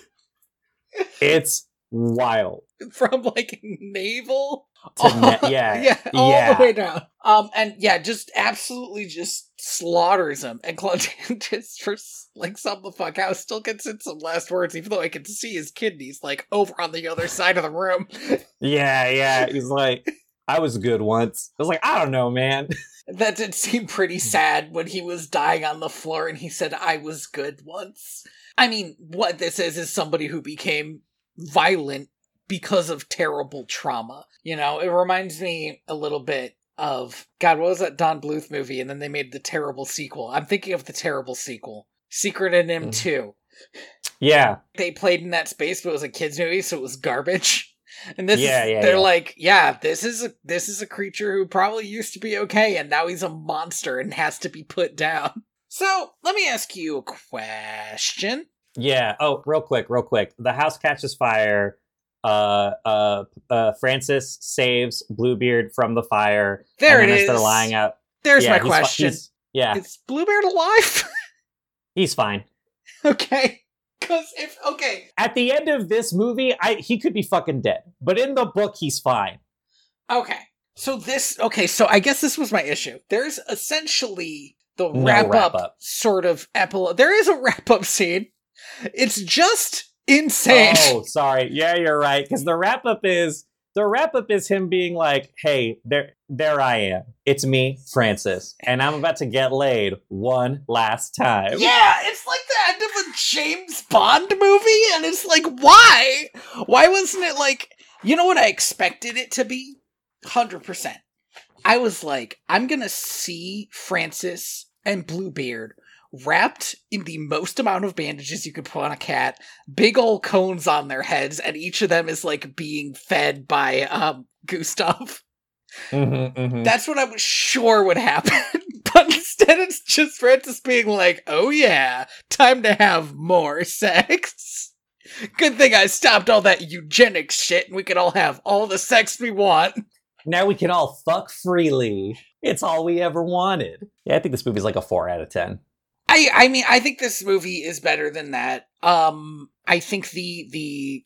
It's wild. from like navel. To all- ne- yeah, yeah, all yeah. the way down. Um, and yeah, just absolutely just slaughters him. And Claude Dandis, for like some the fuck out, still gets in some last words, even though I can see his kidneys like over on the other side of the room. Yeah, yeah. He's like, I was good once. I was like, I don't know, man. That did seem pretty sad when he was dying on the floor and he said, I was good once. I mean, what this is is somebody who became violent because of terrible trauma. You know, it reminds me a little bit of, God, what was that Don Bluth movie? And then they made the terrible sequel. I'm thinking of the terrible sequel. Secret in M two. Yeah. They played in that space, but it was a kid's movie, so it was garbage. And this Yeah, is, yeah, they're yeah. like, yeah, this is a this is a creature who probably used to be okay, and now he's a monster and has to be put down. So let me ask you a question. Yeah. Oh, real quick, real quick. The house catches fire. Uh, uh, uh, Francis saves Bluebeard from the fire. There and it then as is. they're lying out. There's yeah, my he's fi- question. he's- yeah, Is Bluebeard alive? he's fine. Okay. Because if, okay. At the end of this movie, I he could be fucking dead. But in the book, he's fine. Okay. So this, okay, so I guess this was my issue. There's essentially the No wrap, up, wrap-up. sort of epilogue. There is a wrap up scene. It's just insane. Oh, sorry. Yeah, you're right. Because the wrap up is the wrap up is him being like, "Hey, there, there I am. It's me, Francis, and I'm about to get laid one last time." Yeah, it's like the end of a James Bond movie, and it's like, why? Why wasn't it like, you know what I expected it to be? one hundred percent. I was like, I'm gonna see Francis and Bluebeard wrapped in the most amount of bandages you could put on a cat, big old cones on their heads, and each of them is like being fed by um Gustav. Mhm, mhm. That's what I was sure would happen. But instead it's just Francis being like, oh yeah, time to have more sex. Good thing I stopped all that eugenics shit and we can all have all the sex we want. Now we can all fuck freely. It's all we ever wanted. Yeah, I think this movie's like a four out of ten. I I mean, I think this movie is better than that. Um, I think the the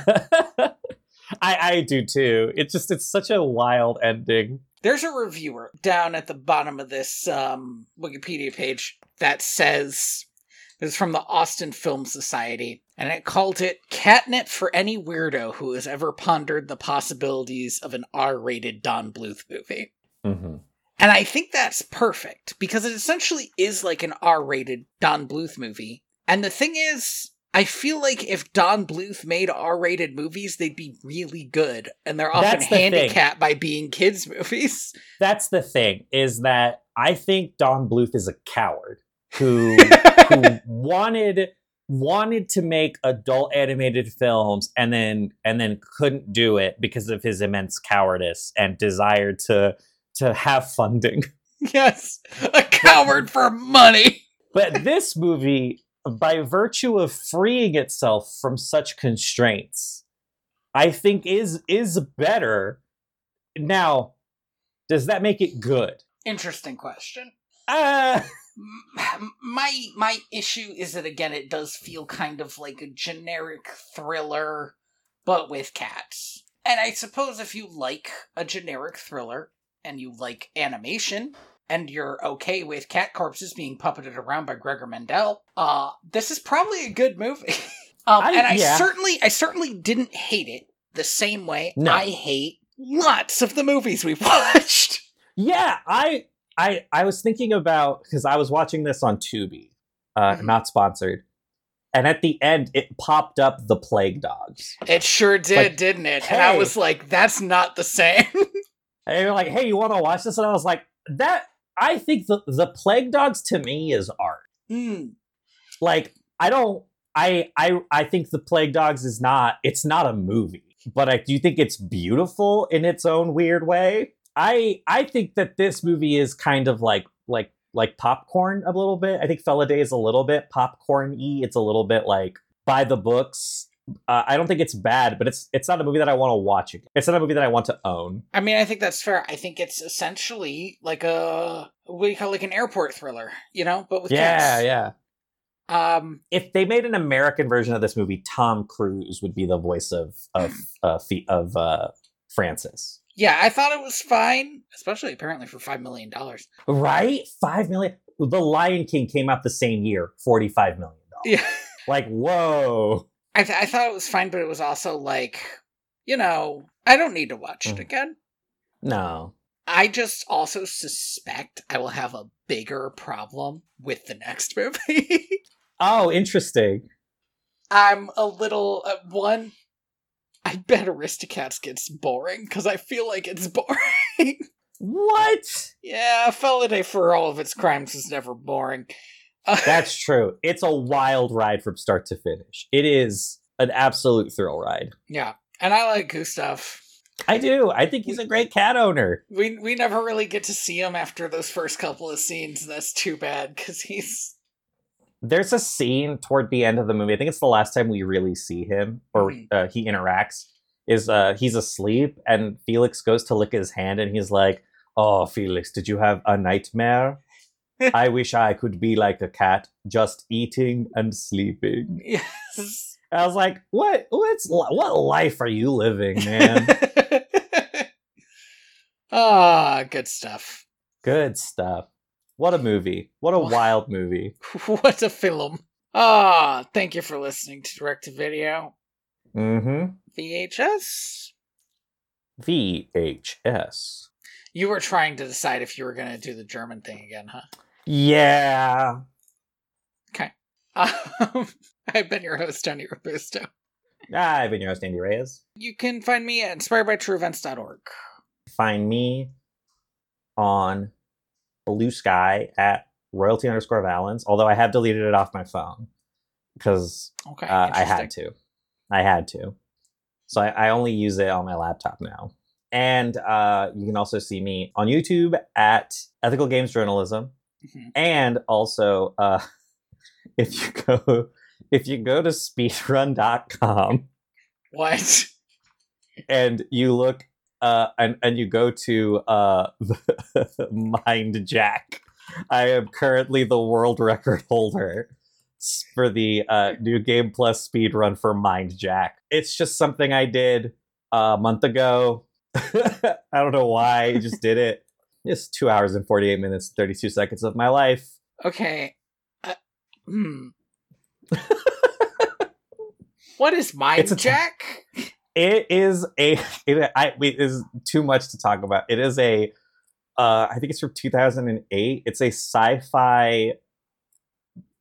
I I do too. It's just it's such a wild ending. there's a reviewer down at the bottom of this um Wikipedia page that says this is from the Austin Film Society, and it called it catnip for any weirdo who has ever pondered the possibilities of an R-rated Don Bluth movie. Mm-hmm. And I think that's perfect, because it essentially is like an R-rated Don Bluth movie. And the thing is, I feel like if Don Bluth made R-rated movies, they'd be really good, and they're often That's the handicapped by being kids' movies. That's the thing, is that I think Don Bluth is a coward who, who wanted wanted to make adult animated films and then and then couldn't do it because of his immense cowardice and desire to to have funding. Yes, a coward for money. But this movie, by virtue of freeing itself from such constraints, I think is is better. Now, does that make it good? Interesting question. Uh my my issue is that, again, it does feel kind of like a generic thriller, but with cats. And I suppose if you like a generic thriller and you like animation and you're okay with cat corpses being puppeted around by Gregor Mendel, uh, this is probably a good movie. um, I, and I yeah. certainly, I certainly didn't hate it the same way No. I hate lots of the movies we've watched. Yeah, I I I was thinking about, because I was watching this on Tubi, uh, Mhm. not sponsored, and at the end it popped up The Plague Dogs. It sure did, Like, didn't it? And I hey. was like, that's not the same. And they were like, "Hey, you want to watch this?" And I was like, "That." I think the the Plague Dogs to me is art. Mm. Like, I don't. I I I think the Plague Dogs is not. It's not a movie, but I do think it's beautiful in its own weird way. I I think that this movie is kind of like like like popcorn a little bit. I think Feliday is a little bit popcorn-y. It's a little bit like by the books. Uh, I don't think it's bad, but it's it's not a movie that I want to watch again. It's not a movie that I want to own. I mean, I think that's fair. I think it's essentially like a, what do you call it, like an airport thriller, you know, but with Yeah, cats. yeah. Um, If they made an American version of this movie, Tom Cruise would be the voice of of uh, fe- of uh, Francis. yeah, I thought it was fine, especially apparently for five million dollars. Right? Five million. The Lion King came out the same year, forty-five million dollars. Yeah. Like, whoa. I, th- I thought it was fine, but it was also like, you know, I don't need to watch it Mm. again. No. I just also suspect I will have a bigger problem with the next movie. Oh, interesting. I'm a little, uh, one, I bet Aristocats gets boring, because I feel like it's boring. What? Yeah, Feliday, for all of its crimes, is never boring. Uh, That's true. It's a wild ride from start to finish. It is an absolute thrill ride. yeah, and I like Gustav. I do. I think he's a great cat owner. We we never really get to see him after those first couple of scenes. That's too bad, because he's... There's a scene toward the end of the movie. I think it's the last time we really see him, or Mhm. uh, he interacts. Is uh, he's asleep, and Felix goes to lick his hand, and he's like, "Oh, Felix, did you have a nightmare? I wish I could be like a cat, just eating and sleeping." Yes. I was like, "What? What's what life are you living, man?" Ah, good stuff. Good stuff. What a movie! What a wild movie. What a film. Ah, thank you for listening to Direct to Video. Mm-hmm. V H S? V H S. You were trying to decide if you were going to do the German thing again, huh? Yeah. Okay. Um, I've been your host, Tony Robusto. I've been your host, Andy Reyes. You can find me at inspired by true events dot org. Find me on Blue Sky at royalty underscore Valens, although I have deleted it off my phone because Okay. uh, I had interesting. to. I had to. So I, I only use it on my laptop now. And uh, you can also see me on YouTube at Ethical Games Journalism. Mhm. And also, uh, if you go if you go to speedrun dot com What? and you look uh, and, and you go to uh, Mind Jack, I am currently the world record holder for the uh, New Game Plus speedrun for Mind Jack. It's just something I did a month ago. I don't know why, I just did it. It's two hours and forty-eight minutes, thirty-two seconds of my life. Okay. Uh, hmm. What is Mind It's a t- Jack? It is a. It, I, it is too much to talk about. It is a. Uh, I think it's from two thousand eight. It's a sci-fi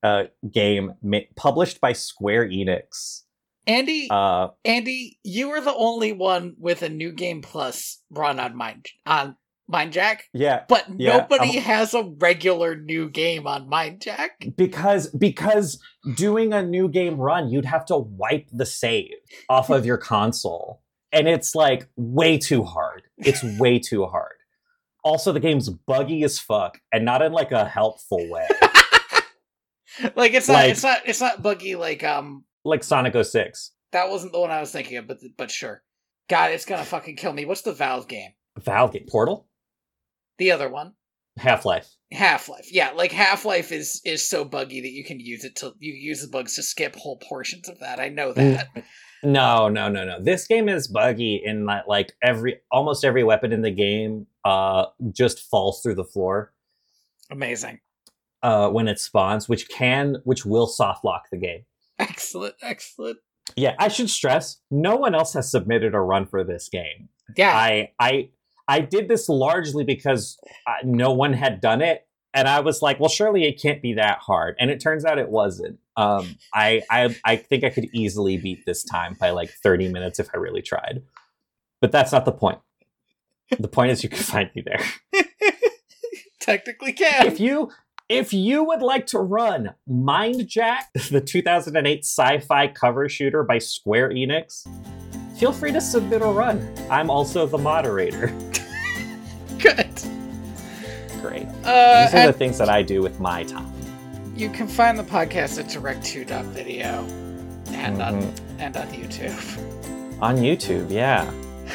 uh, game ma- published by Square Enix. Andy, Uh, Andy, you are the only one with a New Game Plus run on Mind on Mindjack, yeah, but yeah, nobody um, has a regular new game on Mindjack. because because doing a new game run, you'd have to wipe the save off of your console, and it's like way too hard. It's way too hard. Also, the game's buggy as fuck, and not in like a helpful way. Like it's not, Like- it's not, it's not buggy like um. Like Sonic oh six. That wasn't the one I was thinking of, but but sure. God, it's gonna fucking kill me. What's the Valve game? Valve game. Portal? The other one, Half-Life. Half-Life. Yeah, like Half-Life is is so buggy that you can use it to you use the bugs to skip whole portions of that. I know that. No, no, no, no. This game is buggy in that like every almost every weapon in the game uh just falls through the floor Amazing. uh when it spawns, which can which will soft lock the game. Excellent, excellent. Yeah, I should stress, no one else has submitted a run for this game. Yeah. I I I did this largely because uh, no one had done it, and I was like, well, surely it can't be that hard. And it turns out it wasn't. Um, I I I think I could easily beat this time by like thirty minutes if I really tried. But that's not the point. The point is you can find me there. Technically can. If you if you would like to run Mindjack, the two thousand eight sci-fi cover shooter by Square Enix, feel free to submit a run. I'm also the moderator. Good. Great. Uh, These are and the things that I do with my time. you can find the podcast at direct two dot video and on Mhm. and on YouTube. On YouTube, yeah.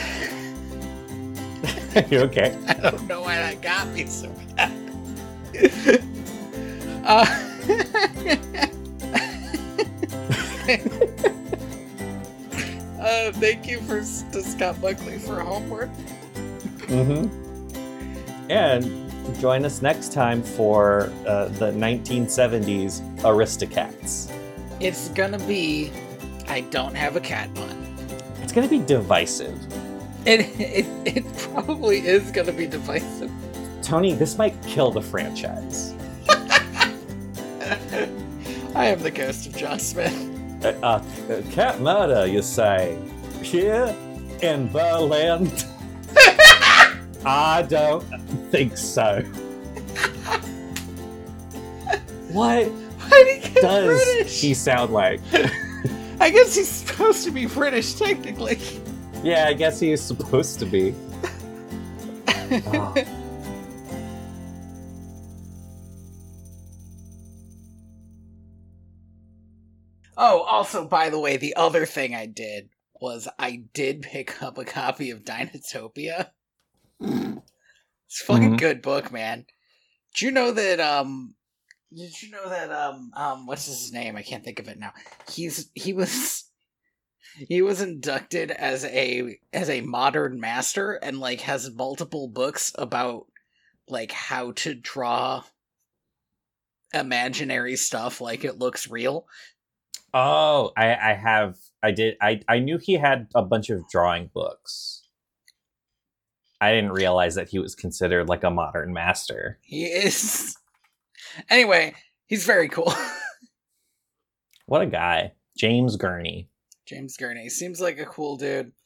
You okay? I don't know why that got me so bad. uh, uh, thank you for to Scott Buckley for homework. Mm-hmm. And join us next time for uh, the nineteen seventies Aristocats. It's gonna be. I don't have a cat pun. It's going to be divisive. It, it it probably is gonna be divisive. Tony, this might kill the franchise. I am the ghost of John Smith. Uh, uh, cat murder, you say? Here in Berlin? I don't think so. What Why did he get does British? he sound like? I guess he's supposed to be British, technically. Yeah, I guess he is supposed to be. Oh. Oh, also, by the way, the other thing I did was I did pick up a copy of Dinotopia. It's a fucking Mhm. good book, man. Did you know that, um, did you know that, um, um, what's his name? I can't think of it now. He's, he was, he was inducted as a, as a modern master and, like, has multiple books about, like, how to draw imaginary stuff like it looks real. Oh, I, I have. I did. I, I knew he had a bunch of drawing books. I didn't realize that he was considered like a modern master. He is. Anyway, he's very cool. What a guy. James Gurney. James Gurney seems like a cool dude.